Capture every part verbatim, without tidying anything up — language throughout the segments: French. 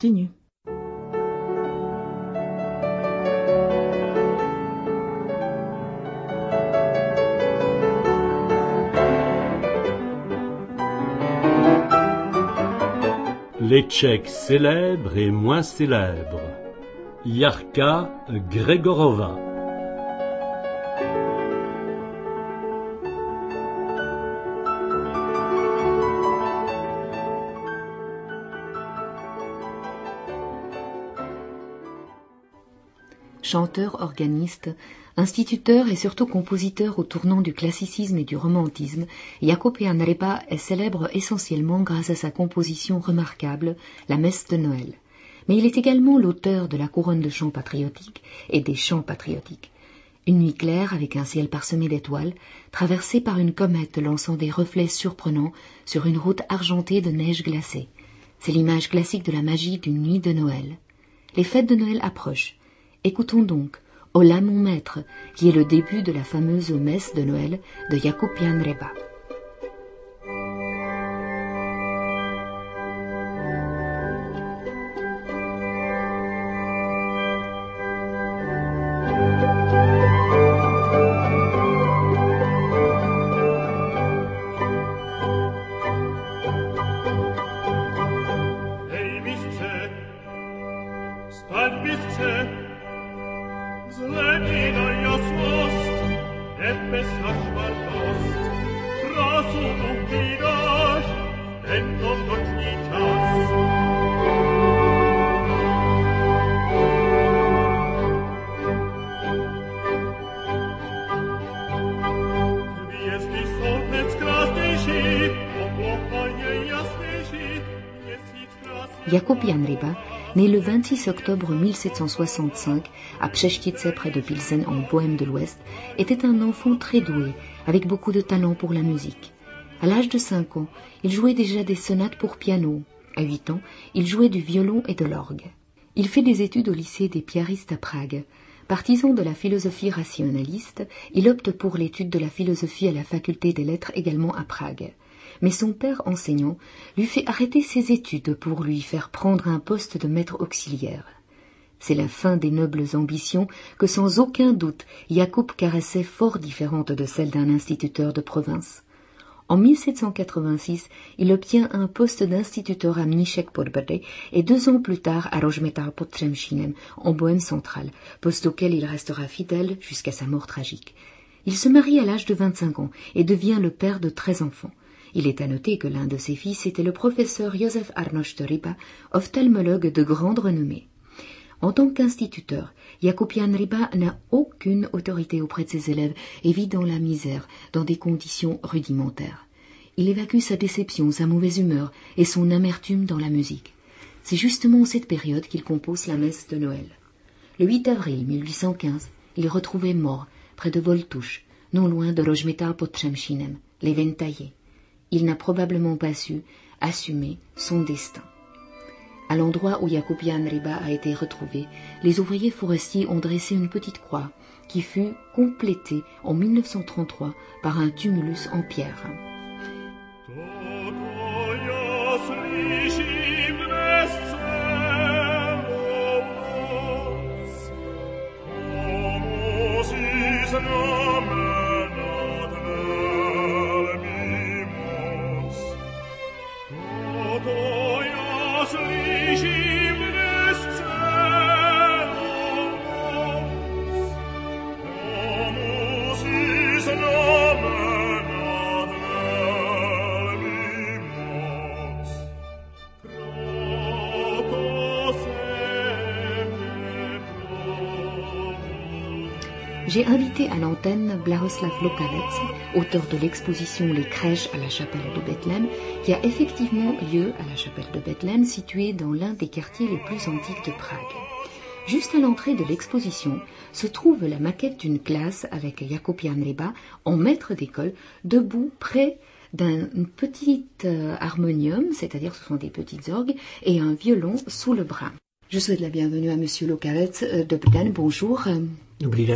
continue. Les Tchèques célèbres et moins célèbres. Yarka Grégorova. Chanteur, organiste, instituteur et surtout compositeur au tournant du classicisme et du romantisme, Jakub Jan Réba est célèbre essentiellement grâce à sa composition remarquable, la Messe de Noël. Mais il est également l'auteur de la couronne de chants patriotiques et des chants patriotiques. Une nuit claire avec un ciel parsemé d'étoiles, traversée par une comète lançant des reflets surprenants sur une route argentée de neige glacée. C'est l'image classique de la magie d'une nuit de Noël. Les fêtes de Noël approchent. Écoutons donc « Hola mon maître » qui est le début de la fameuse messe de Noël de Jakub Jan Réba. Jakub Jan Réba, né le vingt-six octobre mille sept cent soixante-cinq à Przestice près de Pilsen en Bohême de l'Ouest, était un enfant très doué, avec beaucoup de talent pour la musique. À l'âge de cinq ans, il jouait déjà des sonates pour piano. À huit ans, il jouait du violon et de l'orgue. Il fait des études au lycée des Piaristes à Prague. Partisan de la philosophie rationaliste, il opte pour l'étude de la philosophie à la faculté des lettres également à Prague. Mais son père enseignant lui fait arrêter ses études pour lui faire prendre un poste de maître auxiliaire. C'est la fin des nobles ambitions que sans aucun doute Jakub caressait fort différente de celle d'un instituteur de province. En mille sept cent quatre-vingt-six, il obtient un poste d'instituteur à Mniszek pod Brdej et deux ans plus tard à Rožmitál pod Třemšínem, en Bohême centrale, poste auquel il restera fidèle jusqu'à sa mort tragique. Il se marie à l'âge de vingt-cinq ans et devient le père de treize enfants. Il est à noter que l'un de ses fils était le professeur Józef Arnošt Réba, ophtalmologue de grande renommée. En tant qu'instituteur, Jakub Jan Réba n'a aucune autorité auprès de ses élèves et vit dans la misère, dans des conditions rudimentaires. Il évacue sa déception, sa mauvaise humeur et son amertume dans la musique. C'est justement en cette période qu'il compose la messe de Noël. Le huit avril mille huit cent quinze, il est retrouvé mort près de Voltouche, non loin de Rožmitál pod Třemšínem, les veines taillées. Il n'a probablement pas su assumer son destin. À l'endroit où Jakub Jan Réba a été retrouvé, les ouvriers forestiers ont dressé une petite croix qui fut complétée en mille neuf cent trente-trois par un tumulus en pierre. J'ai invité à l'antenne Blahoslav Lokavec, auteur de l'exposition Les crèches à la chapelle de Bethléem, qui a effectivement lieu à la chapelle de Bethléem, située dans l'un des quartiers les plus antiques de Prague. Juste à l'entrée de l'exposition se trouve la maquette d'une classe avec Jakub Jan Réba en maître d'école, debout près d'un petit euh, harmonium, c'est-à-dire ce sont des petites orgues, et un violon sous le bras. Je souhaite la bienvenue à Monsieur Lokavec de Bethléem. Bonjour. Dobrý den.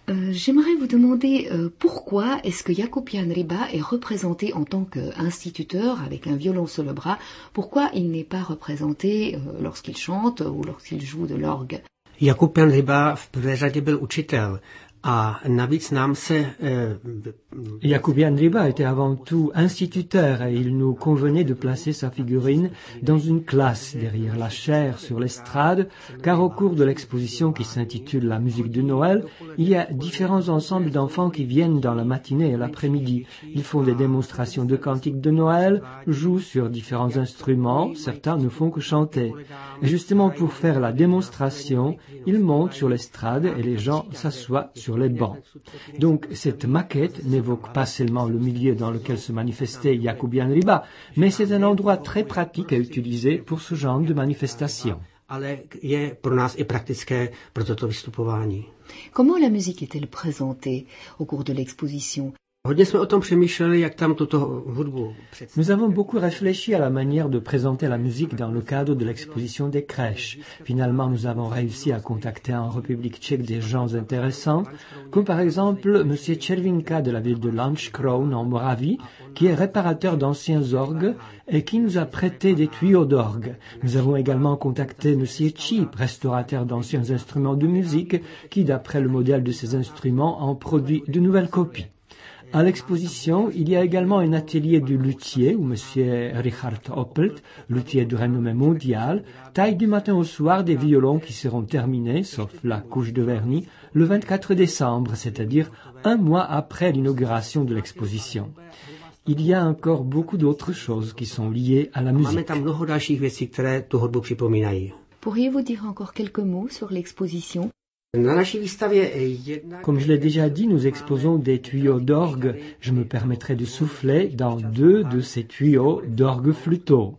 Euh, j'aimerais vous demander euh, pourquoi est-ce que Jakub Jan Ryba est représenté en tant qu'instituteur avec un violon sur le bras, pourquoi il n'est pas représenté euh, lorsqu'il chante ou lorsqu'il joue de l'orgue. Jakub Jan Ryba v prvé řadě byl učitel. A navíc nám se... Euh, Jakub Jan Ryba était avant tout instituteur et il nous convenait de placer sa figurine dans une classe derrière la chaire sur l'estrade, car au cours de l'exposition qui s'intitule La musique de Noël, il y a différents ensembles d'enfants qui viennent dans la matinée et l'après-midi. Ils font des démonstrations de cantiques de Noël, jouent sur différents instruments, certains ne font que chanter. Et justement pour faire la démonstration, ils montent sur l'estrade et les gens s'assoient sur les bancs. Donc cette maquette n'évoque pas seulement le milieu dans lequel se manifestait Jakub Jan Ryba, mais c'est un endroit très pratique à utiliser pour ce genre de manifestation. Ale je pro nás i praktické pro toto vystupování. Comment la musique est-elle présentée au cours de l'exposition? Hodně jsme o tom přemýšleli, jak tam tuto hudbu představit. Nous avons beaucoup réfléchi à la manière de présenter la musique dans le cadre de l'exposition des crèches. Finalement, nous avons réussi à contacter en République tchèque des gens intéressants, comme par exemple M. Červinka de la ville de Lanškroun en Moravie, qui est réparateur d'anciens orgues et qui nous a prêté des tuyaux d'orgue. Nous avons également contacté M. Čip, restaurateur d'anciens instruments de musique, qui, d'après le modèle de ces instruments, en produit de nouvelles copies. À l'exposition, il y a également un atelier du luthier où M. Richard Oppelt, luthier de renommée mondiale, taille du matin au soir des violons qui seront terminés, sauf la couche de vernis, le vingt-quatre décembre, c'est-à-dire un mois après l'inauguration de l'exposition. Il y a encore beaucoup d'autres choses qui sont liées à la musique. Pourriez-vous dire encore quelques mots sur l'exposition? Comme je l'ai déjà dit, nous exposons des tuyaux d'orgue. Je me permettrai de souffler dans deux de ces tuyaux d'orgue flûteau.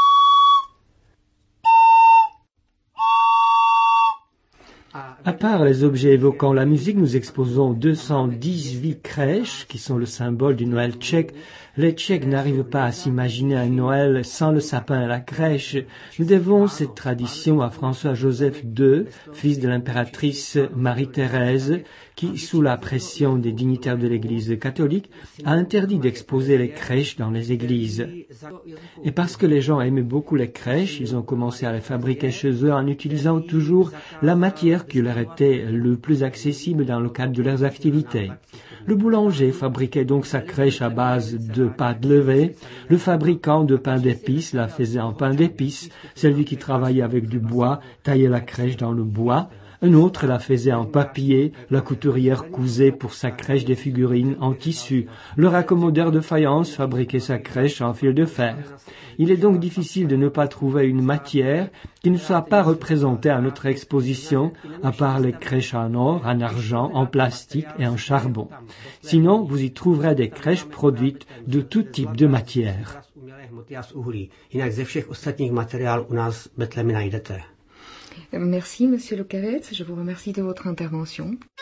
À part les objets évoquant la musique, nous exposons deux cent dix-huit crèches qui sont le symbole du Noël tchèque. Les Tchèques n'arrivent pas à s'imaginer un Noël sans le sapin et la crèche. Nous devons cette tradition à François-Joseph deux, fils de l'impératrice Marie-Thérèse, qui, sous la pression des dignitaires de l'Église catholique, a interdit d'exposer les crèches dans les églises. Et parce que les gens aimaient beaucoup les crèches, ils ont commencé à les fabriquer chez eux en utilisant toujours la matière qui leur était le plus accessible dans le cadre de leurs activités. Le boulanger fabriquait donc sa crèche à base de pâte levée, le fabricant de pain d'épices la faisait en pain d'épices, celui qui travaillait avec du bois taillait la crèche dans le bois, un autre la faisait en papier, la couturière cousait pour sa crèche des figurines en tissu, le raccommodeur de faïence fabriquait sa crèche en fil de fer. Il est donc difficile de ne pas trouver une matière qui ne soit pas représentée à notre exposition, à part les crèches en or, en argent, en plastique et en charbon. Sinon, vous y trouverez des crèches produites de tout type de matière. Merci, Monsieur Le Caret, je vous remercie de votre intervention.